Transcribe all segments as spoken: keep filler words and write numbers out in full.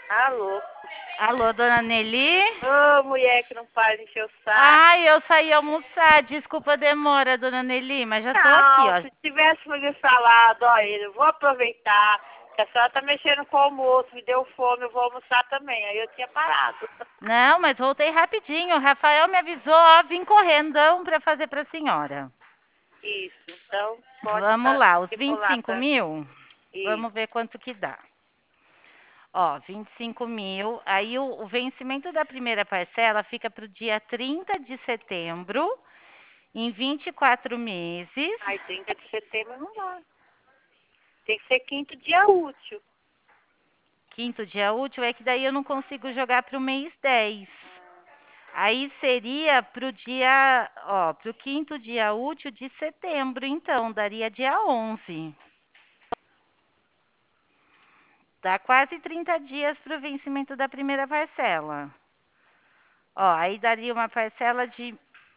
Alô? Alô, dona Nelly? Ô, mulher que não para de encher o saco. Ai, eu saí almoçar. Desculpa a demora, dona Nelly, mas já tô aqui, Não, ó. se tivesse me falado, ó, eu vou aproveitar, que a senhora tá mexendo com o almoço, me deu fome, eu vou almoçar também. Aí eu tinha parado. Não, mas voltei rapidinho. O Rafael me avisou, ó, vim correndão pra fazer pra senhora. Isso, então pode Vamos lá, os vinte e estipular cinco pra mil? isso. Vamos ver quanto que dá. Ó, vinte e cinco mil. Aí o, o vencimento da primeira parcela fica pro dia trinta de setembro, em vinte e quatro meses. Aí trinta de setembro não dá. Tem que ser quinto dia útil. Quinto dia útil é que daí eu não consigo jogar pro mês dez. Aí seria pro dia, ó, pro quinto dia útil de setembro, então, daria dia onze. Dá quase trinta dias para o vencimento da primeira parcela. Ó, aí daria uma parcela de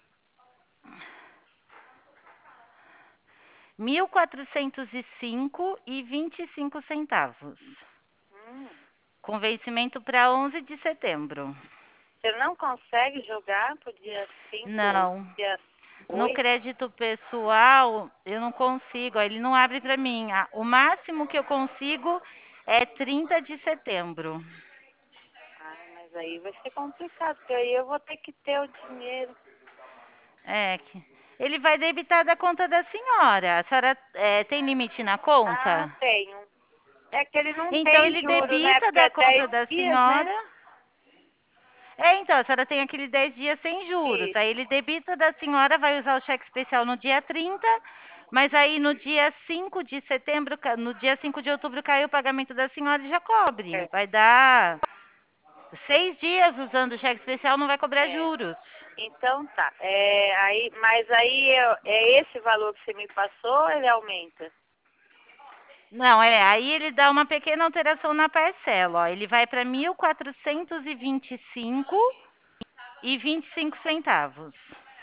mil quatrocentos e cinco e vinte e cinco centavos, Hum. com vencimento para onze de setembro. Você não consegue jogar pro dia cinco, Não, dia no oito? crédito pessoal eu não consigo, ele não abre para mim. Ah, o máximo que eu consigo é trinta de setembro. Ah, mas aí vai ser complicado, porque aí eu vou ter que ter o dinheiro. É, que ele vai debitar da conta da senhora. A senhora é, tem limite na Ah, conta? tenho. É que ele não Então tem ele juro, né? debita Porque da é dez conta da dias, né? senhora. É, então, a senhora tem aquele dez dias sem juros. Isso. Aí ele debita da senhora, vai usar o cheque especial no dia trinta, mas aí no dia cinco de setembro, ca- no dia cinco de outubro cai o pagamento da senhora e já cobre. É. Vai dar seis dias usando o cheque especial, não vai cobrar É. juros. Então tá. É, aí, mas aí é, é esse valor que você me passou, ele aumenta? Não, é, aí ele dá uma pequena alteração na parcela, ó. Ele vai para mil quatrocentos e vinte e cinco e vinte e cinco centavos.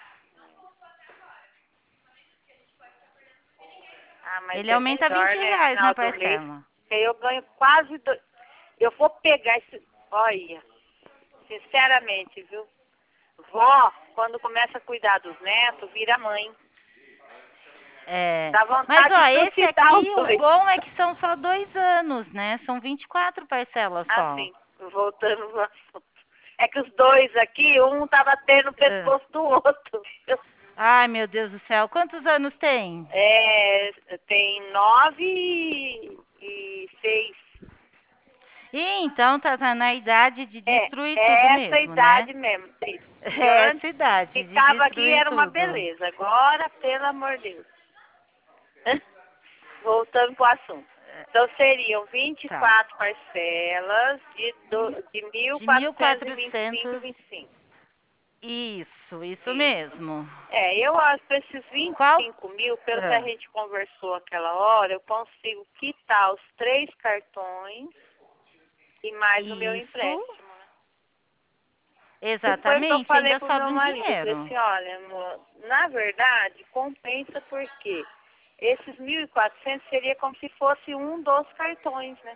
Ah, mas Ele é aumenta vinte melhor, né? reais na Final do mês. parcela. Porque aí eu ganho quase. Do... Eu vou pegar esse. Olha, sinceramente, viu? Vó, quando começa a cuidar dos netos, vira mãe. É. Dá Mas, vontade de ó, esse trucidar os aqui, o dois. bom é que são só dois anos, né? São vinte e quatro parcelas só. Assim, voltando ao assunto. É que os dois aqui, um tá batendo no É. pescoço do outro. Ai, meu Deus do céu. Quantos anos tem? É, tem nove e seis. Ih, então tá, tá na idade de É, destruir tudo é essa mesmo, né? idade mesmo, isso. Que É antes essa idade de ficava aqui destruir era uma tudo. beleza. Agora, pelo amor de Deus. Voltando pro assunto. Então seriam vinte e Tá. quatro parcelas de, do, de mil De mil quatrocentos e vinte e cinco e quatrocentos. vinte e cinco. Isso, isso Isso. mesmo. É, eu acho que esses vinte e Qual? cinco mil, pelo que a Ah, gente conversou aquela hora, eu consigo quitar os três cartões e mais o meu isso, empréstimo, né? Que foi o que eu exatamente. falei Ainda pro sobra meu um marido. Eu falei dinheiro. assim, olha, amor, na verdade, compensa porque esses mil e quatrocentos seria como se fosse um dos cartões, né?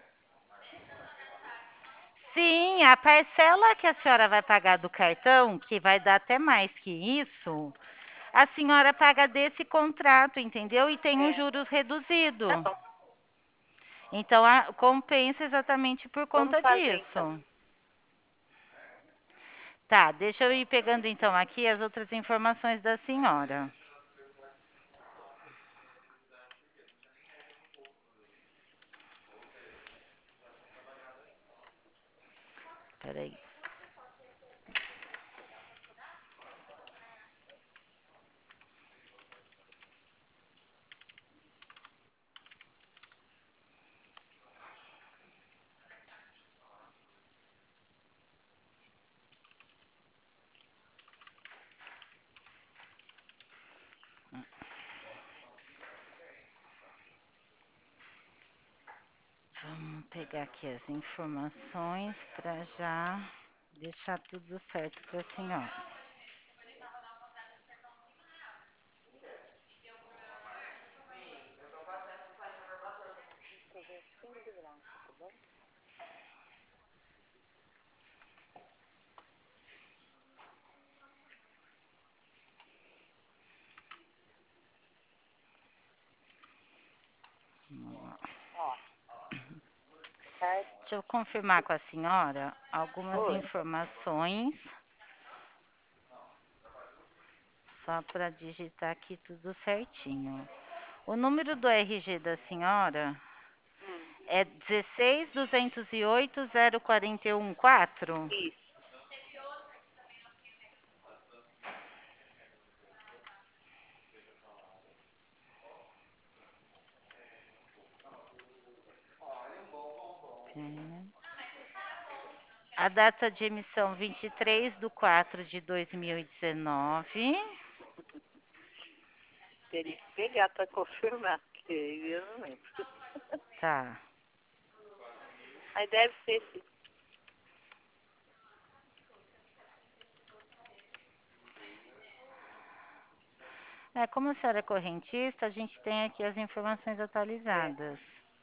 Sim, a parcela que a senhora vai pagar do cartão, que vai dar até mais que isso, a senhora paga desse contrato, entendeu? E tem um É, juros tá reduzido. bom. Então, a- compensa exatamente por Vamos conta fazer então. disso. Tá, deixa eu ir pegando então aqui as outras informações da senhora. Peraí. Vamos pegar aqui as informações para já deixar tudo certo para a senhora. tarde. Deixa eu confirmar com a senhora algumas Oi. informações, só para digitar aqui tudo certinho. O número do R G da senhora Hum, é dezesseis duzentos e oito zero quatro um quatro? isso. A data de emissão vinte e três de quatro de dois mil e dezenove. Teria que pegar para confirmar, porque eu não lembro. Tá. Mas deve ser sim. É, como a senhora é correntista, a gente tem aqui as informações É. atualizadas.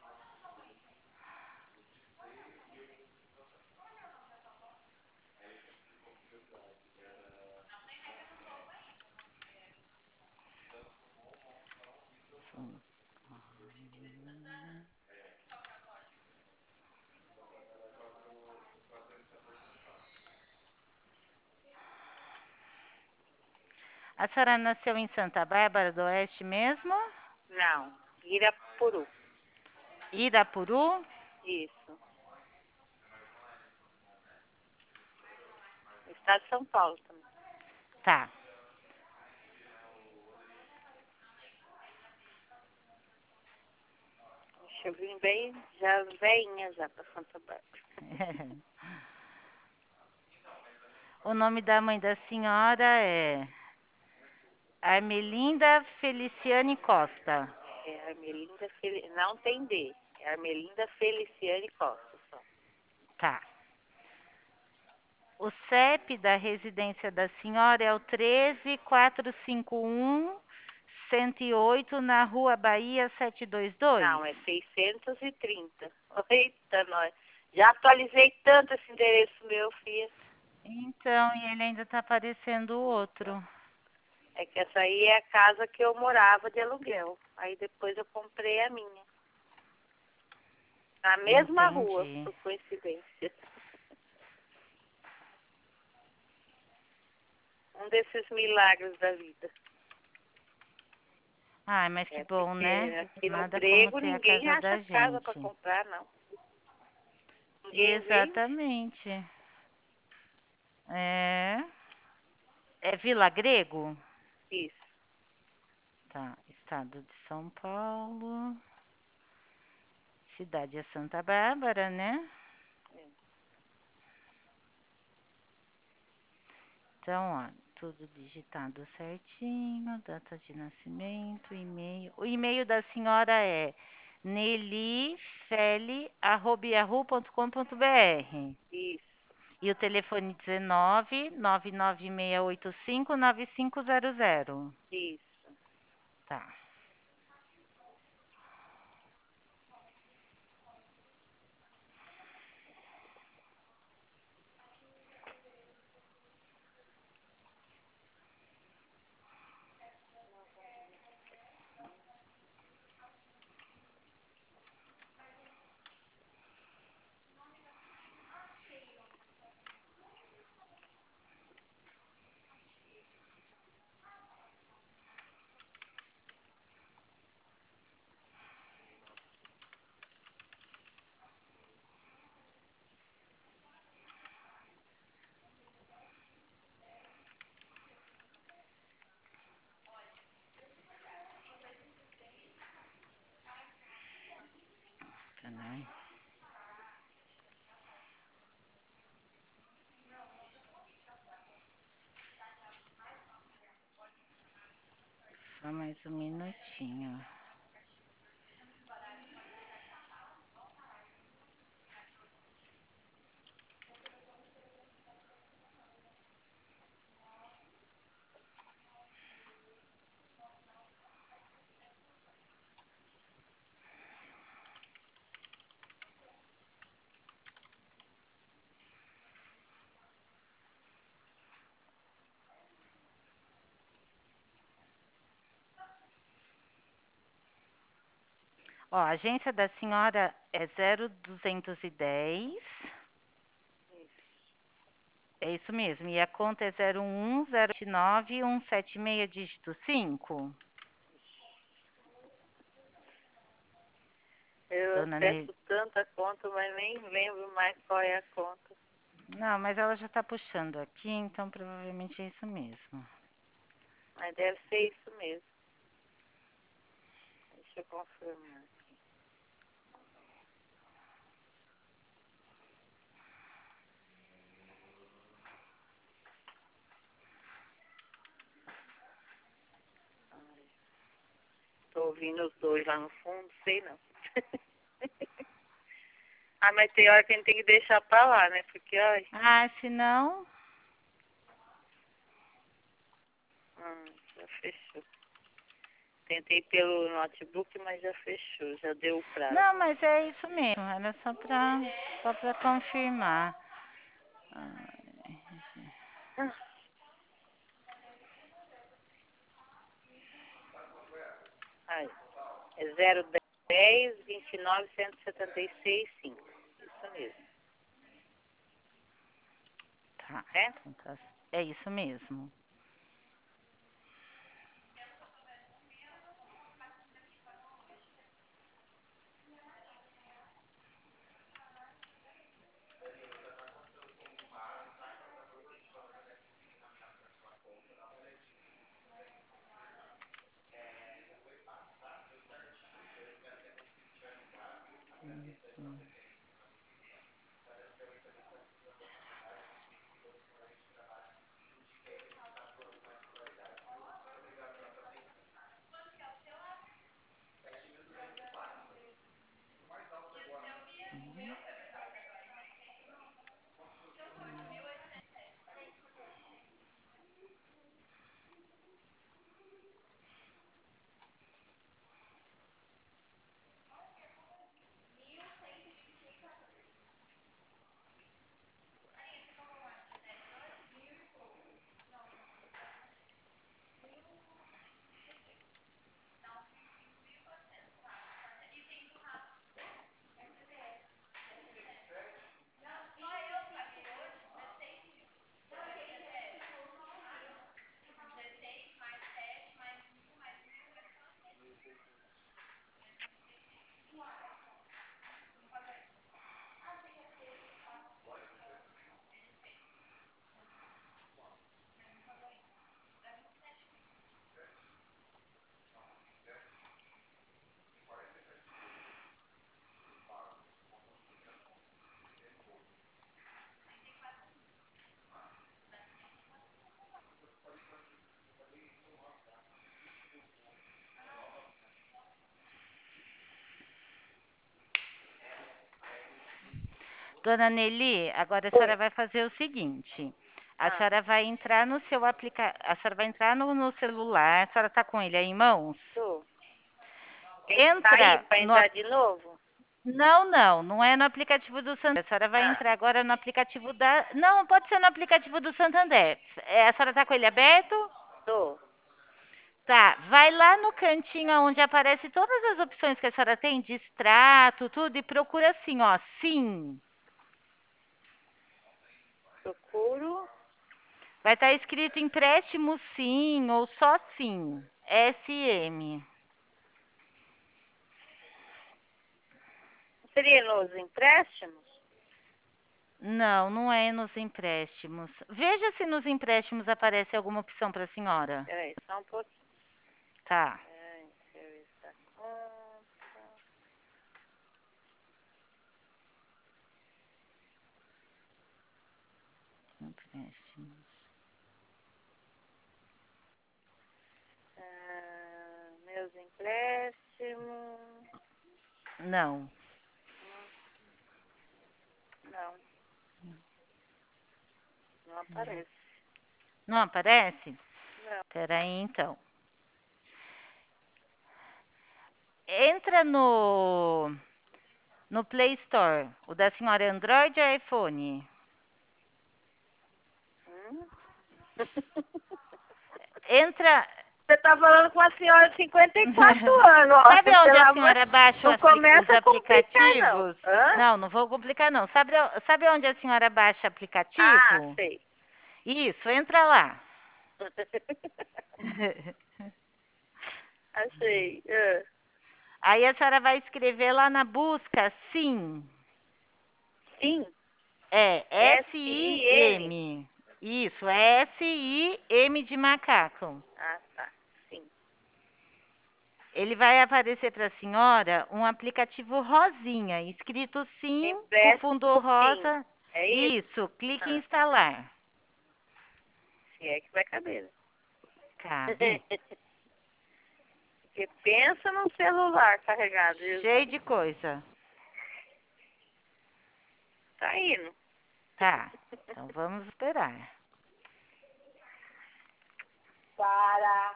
A senhora nasceu em Santa Bárbara do Oeste mesmo? Não, Irapuru. Irapuru? Isso. Estado de São Paulo também. Tá. Deixa eu vir bem, já veinha já para Santa Bárbara. O nome da mãe da senhora é Armelinda Feliciane Costa. É Armelinda Fel... Não tem D. É Armelinda Feliciane Costa só. Tá. O C E P da residência da senhora é o treze quatrocentos e cinquenta e um cento e oito na Rua Bahia setecentos e vinte e dois? Não, é seiscentos e trinta. Eita, nós. Já atualizei tanto esse endereço meu, filha. Então, e ele ainda tá aparecendo o outro. É que essa aí é a casa que eu morava de aluguel. Aí depois eu comprei a minha. Na mesma rua, Entendi. por coincidência. Um desses milagres da vida. Ai, mas que É bom, porque né? aqui no Nada como Grego ter a ninguém casa acha da casa para gente. comprar, não. Ninguém vende. Exatamente. É. É Vila Grego? Isso. Tá. Estado de São Paulo. Cidade é Santa Bárbara, né? É. Então, ó, tudo digitado certinho, data de nascimento, e-mail. O e-mail da senhora é nelifele arroba yahoo ponto com ponto br. Isso. E o telefone dezenove, nove nove seis oito cinco, nove cinco zero zero. Isso. Tá. Peraí. Só mais um minutinho. Ó, a agência da senhora é zero duzentos e dez. É isso mesmo. E a conta é zero um zero nove um sete seis dígito cinco. Eu Dona Ne... acesso tanta conta, mas nem lembro mais qual é a conta. Não, mas ela já está puxando aqui, então provavelmente é isso mesmo. Mas deve ser isso mesmo. Deixa eu confirmar. Tô ouvindo os dois lá no fundo, sei não. Ah, mas tem hora que a gente tem que deixar pra lá, né? Porque, ai... Ah, se não... Hum, já fechou. Tentei pelo notebook, mas já fechou, já deu o prazo. Não, mas é isso mesmo. Era só pra, só pra confirmar. Ah, ai, é zero dez, vinte e nove, cento e setenta e seis, cinco. Isso mesmo. Tá. É? Então tá. É isso mesmo. Dona Nelly, agora a senhora Oi. vai fazer o seguinte. A Ah, senhora vai entrar no seu aplica... A senhora vai entrar no, no celular. A senhora está com ele aí em mãos? tô. Tem que sair Entra pra no... entrar de novo? Não, não, não é no aplicativo do Santander. A senhora vai Ah, entrar agora no aplicativo da... Não, pode ser no aplicativo do Santander. É, a senhora está com ele aberto? tô. Tá, vai lá no cantinho onde aparece todas as opções que a senhora tem de extrato, tudo, e procura assim, ó, sim. Procuro. Vai estar escrito empréstimo sim ou só sim. S M. Seria nos empréstimos? Não, não é nos empréstimos. Veja se nos empréstimos aparece alguma opção para a senhora. Peraí, só um pouquinho. Tá. É, serviço da conta. Empréstimos. Ah, meus empréstimos. Não. Hum, não, não aparece. Não aparece? Não. Peraí, então. Entra no no Play Store. O da senhora é Android ou iPhone? Hum? Entra. você tá falando com uma senhora de cinquenta e quatro anos, ó. Sabe onde Pelo a amor- senhora baixa não o apli- começa os a complicar, aplicativos? não. Hã? Não, não vou complicar não. Sabe, sabe onde a senhora baixa aplicativo? Ah, sei. Isso, entra lá. Achei. Ah. Aí a senhora vai escrever lá na busca sim. Sim. É S S I I M. M. Isso, é S I M de macaco. Ah, tá. Sim. Ele vai aparecer para a senhora um aplicativo rosinha, escrito sim, com Empréstimo fundo sim. rosa. É isso? Isso, clique em Ah, instalar. se é que vai caber. Cabe. Porque pensa num celular carregado. viu? Cheio de coisa. Tá indo. Tá, então vamos esperar. Para.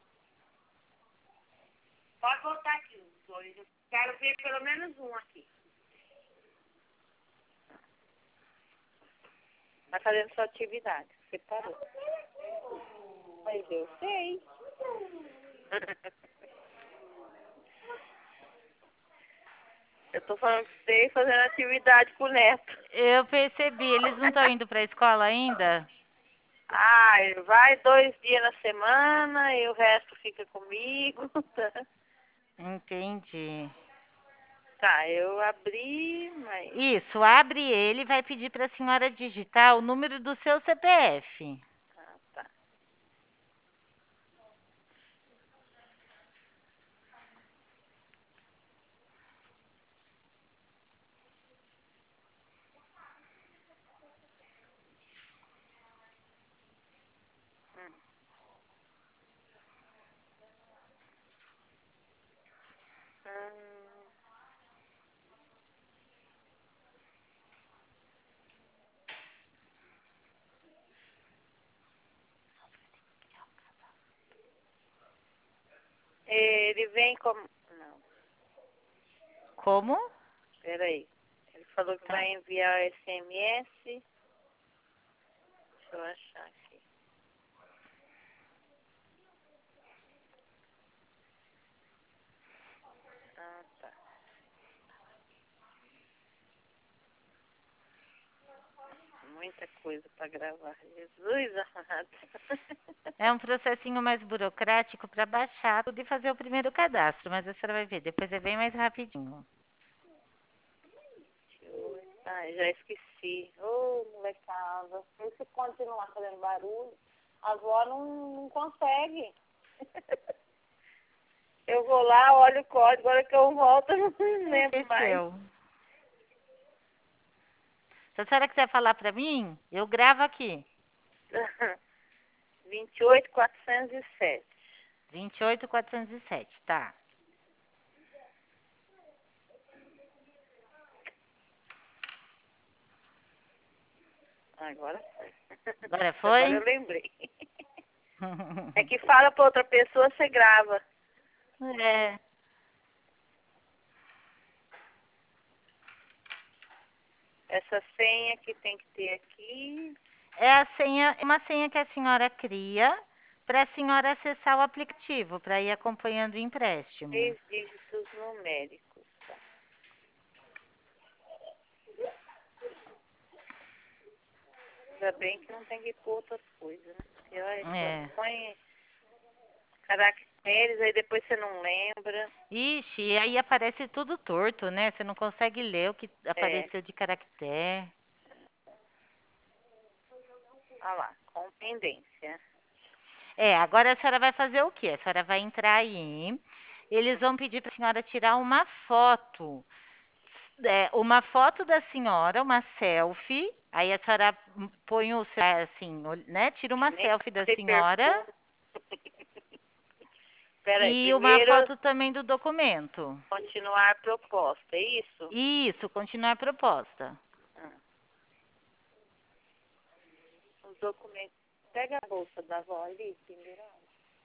Pode botar aqui os dois. Eu quero ver pelo menos um aqui. Vai fazendo sua atividade. Você parou. Mas eu sei. Eu tô falando que sei fazendo atividade com o neto. Eu percebi, eles não estão indo para a escola ainda? Ah, ele vai dois dias na semana e o resto fica comigo. Entendi. Tá, eu abri, mas... Isso, abre ele e vai pedir para a senhora digitar o número do seu C P F. Ah, tá. Hum. Hum. Ele vem como... Não, Como? peraí. Ele falou que Tá. vai enviar o S M S. Deixa eu achar aqui. Ah, tá. Muita coisa para gravar. Jesus amado. É um processinho mais burocrático para baixar tudo e fazer o primeiro cadastro, mas a senhora vai ver, depois é bem mais rapidinho. Ai, já esqueci. Ô, molecada. Se você continuar fazendo barulho, a avó não, não consegue. Eu vou lá, olho o código, agora que eu volto, eu não lembro mais. Esqueceu. Se a senhora quiser falar para mim, eu gravo aqui. vinte e oito, quatrocentos e sete. vinte e oito, quatrocentos e sete, tá. Agora foi. Agora Agora foi? eu lembrei. É que fala pra outra pessoa, você grava. É. Essa senha que tem que ter aqui. É a senha, é uma senha que a senhora cria para a senhora acessar o aplicativo, para ir acompanhando o empréstimo. Três dígitos numéricos. Tá. Ainda bem que não tem que pôr outras coisas, né? Porque, olha, É. põe caracteres, aí depois você não lembra. Ixi, e aí aparece tudo torto, né? Você não consegue ler o que É. apareceu de caractere. Olha lá, com pendência. É, agora a senhora vai fazer o quê? A senhora vai entrar aí, eles vão pedir para a senhora tirar uma foto. É, uma foto da senhora, uma selfie. Aí a senhora põe o celular assim, ol- né? Tira uma Nem selfie da ter senhora perfume. Peraí, e uma primeiro foto também do documento. continuar a proposta, é isso? Isso, continuar a proposta. Ah. Os documentos. Pega a bolsa da avó ali, pendurada.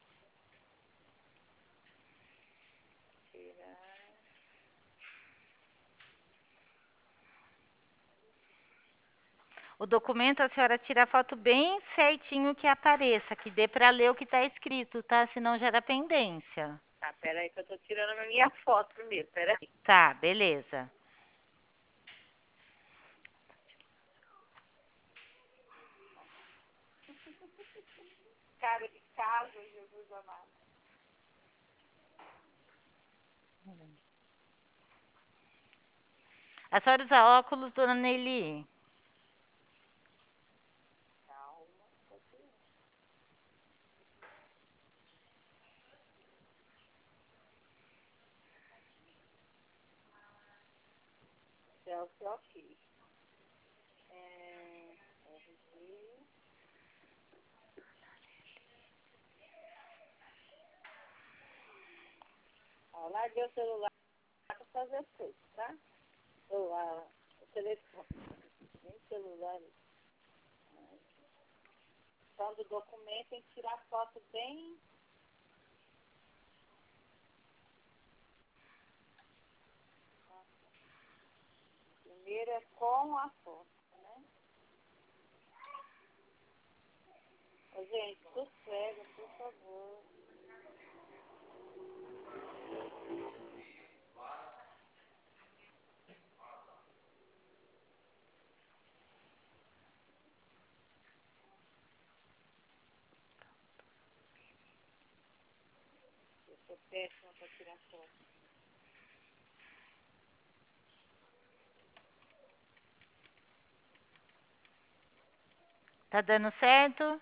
Tirar. O documento a senhora tira a foto bem certinho que apareça, que dê para ler o que está escrito, tá? Senão gera pendência. Tá, peraí que eu tô tirando a minha foto primeiro, peraí. Tá, beleza. Cara de casa, Jesus amado. A senhora usa óculos, dona Nelly? Calma. Selfie, ok. É, R G. Ó, larguei o celular pra fazer as coisas, tá? Ou a, o telefone. Nem celular. Então, do documento tem que tirar foto bem. Primeiro é com a foto, né? Ô, gente, sossega, por favor. Eu sou péssima para tirar foto. Tá dando certo?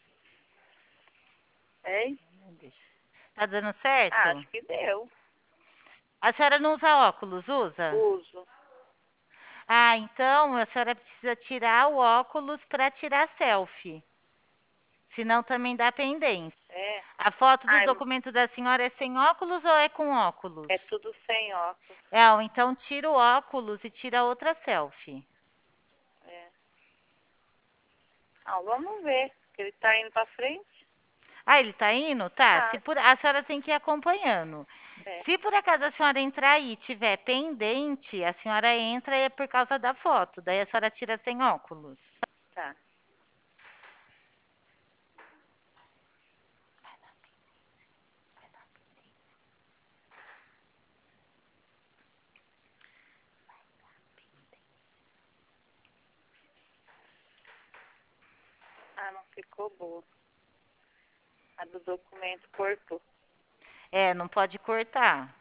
Hein? Tá dando Ah, certo? acho que deu. A senhora não usa óculos, usa? Uso. Ah, então a senhora precisa tirar o óculos para tirar selfie. Senão também dá pendência. É. A foto do Ai, documento da senhora é sem óculos ou é com óculos? é tudo sem óculos. É, ó, então tira o óculos e tira outra selfie. É. Ah, vamos ver. Que ele tá indo pra frente. Ah, ele tá indo? Tá. Ah, Se por... A senhora tem que ir acompanhando. é. Se por acaso a senhora entrar aí e tiver pendente, a senhora entra e é por causa da foto. Daí a senhora tira sem óculos. Tá. Ah, não ficou boa. A do documento cortou. É, não pode cortar.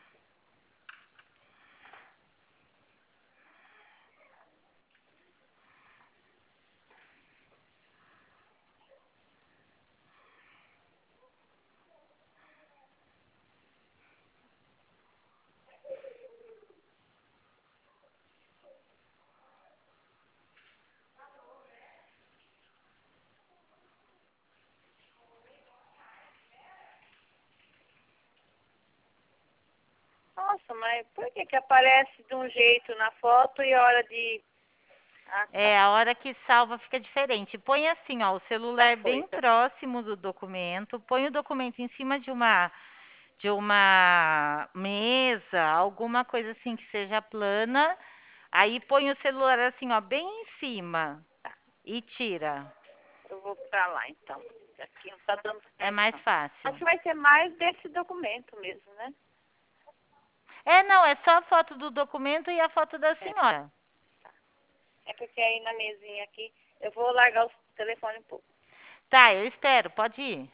Nossa, mas por que que aparece de um jeito na foto e a hora de... Ah, tá. É, a hora que salva fica diferente. Põe assim, ó, o celular Já foi, bem já. próximo do documento, põe o documento em cima de uma de uma mesa, alguma coisa assim que seja plana. Aí põe o celular assim, ó, bem em cima e tira. Eu vou pra lá, então. Aqui não tá dando É certo, mais não. fácil. Acho que vai ser mais desse documento mesmo, né? É, não, é só a foto do documento e a foto da É. senhora. É porque aí na mesinha aqui, eu vou largar o telefone um pouco. Tá, eu espero, pode ir.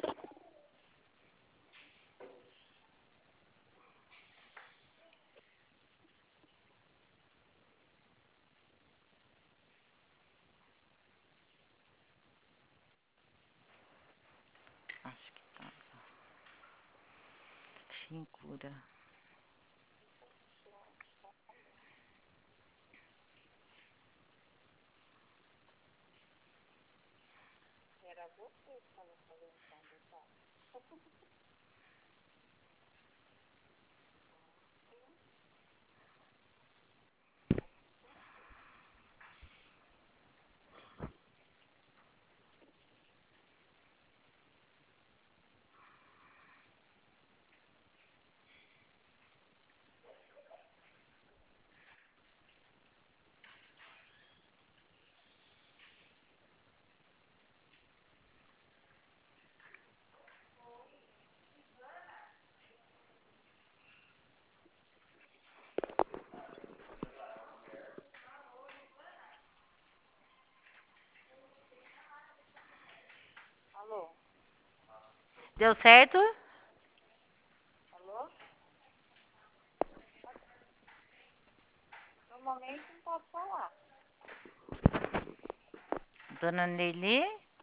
Acho que tá. Figura. Era você que estava fazendo tá? Deu certo? Alô? Normalmente não pode falar. Dona Nelly?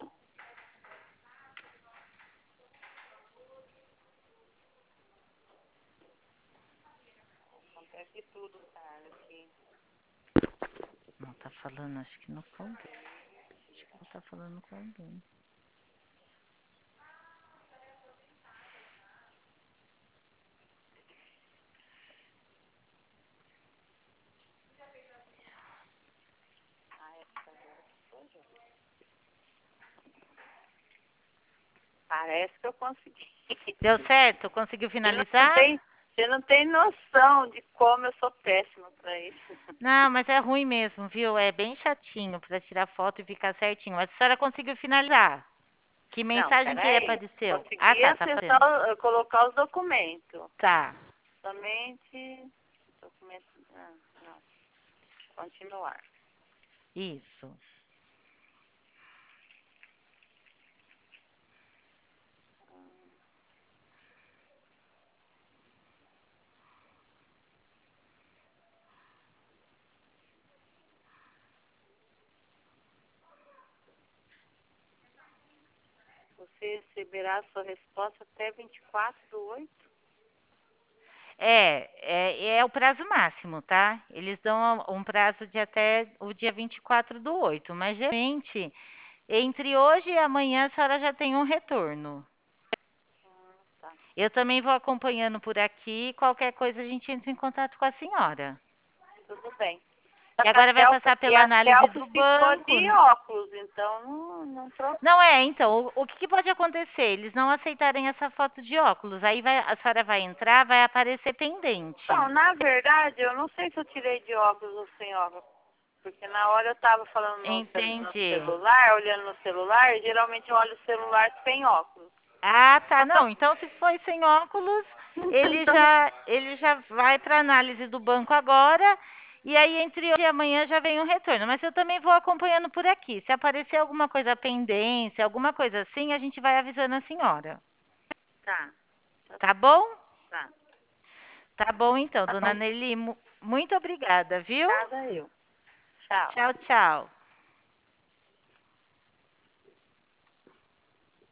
Acontece tudo, cara, aqui. Não tá falando, acho que não com alguém. Acho que ela tá falando com alguém. Ah, essa agora ficou já. Parece que eu consegui. Deu certo? Conseguiu Você não finalizar? tem, você não tem noção de como eu sou péssima pra isso. Não, mas é ruim mesmo, viu? É bem chatinho pra tirar foto e ficar certinho. Mas a senhora conseguiu finalizar? Que Não, mensagem que peraí. apareceu? Ah, Consegui tá, tá acessar, fazendo. o- colocar os documentos. Tá, Somente documento. Ah, não. Continuar. isso. Você receberá a sua resposta até vinte e quatro do oito. É, é, é o prazo máximo, tá? Eles dão um prazo de até o dia vinte e quatro do oito, mas geralmente entre hoje e amanhã a senhora já tem um retorno. Hum, tá. Eu também vou acompanhando por aqui, qualquer coisa a gente entra em contato com a senhora. Tudo bem. E A agora vai Celso, passar e pela a análise Celso do ficou banco. de óculos, então não, não trouxe. Não é, então, o, o que que pode acontecer? Eles não aceitarem essa foto de óculos, aí vai, a senhora vai entrar, vai aparecer pendente. Então, na verdade, eu não sei se eu tirei de óculos ou sem óculos. Porque na hora eu tava falando no, cel- no Entendi. celular, olhando no celular, e geralmente eu olho o celular sem óculos. Ah, tá. Não, então se foi sem óculos, ele Então, já, ele já vai para análise do banco agora. E aí, entre hoje e amanhã já vem o retorno. Mas eu também vou acompanhando por aqui. Se aparecer alguma coisa pendência, alguma coisa assim, a gente vai avisando a senhora. tá, tá, Tá bom? tá. Tá bom, então, dona Então, Nelly. mu- Muito obrigada, viu? obrigada eu. Tchau. Tchau, tchau.